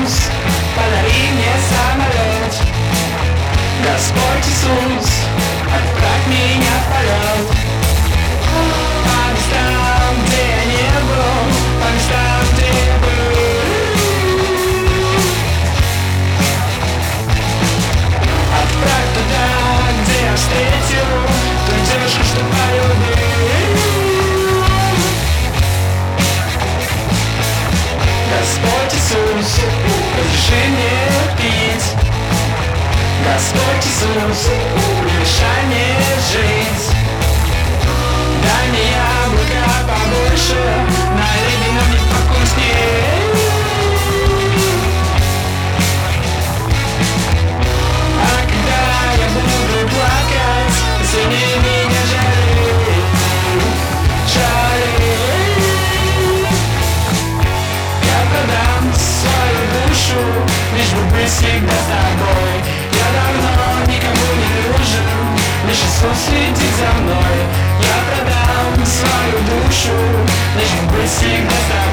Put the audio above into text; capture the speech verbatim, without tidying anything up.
Иисус, подари мне самолет. Господь Иисус, отправь меня в полет. По местам, где я не был, по местам, где я был. Отправь туда, где я встретил ту девушку, что полюбил. Господь Иисус, разреши мне пить. Господь Иисус, не мешай мне жить. Дай мне яблоко побольше, налей вино мне покуснее. А когда я буду плакать, сильнее меня жалей, жалей. Я продам свою душу, лишь бы быть всегда с тобой. Я давно никому не нужен, лишь Иисус следит за мной. Я продам свою душу, лишь бы быть всегда с тобой.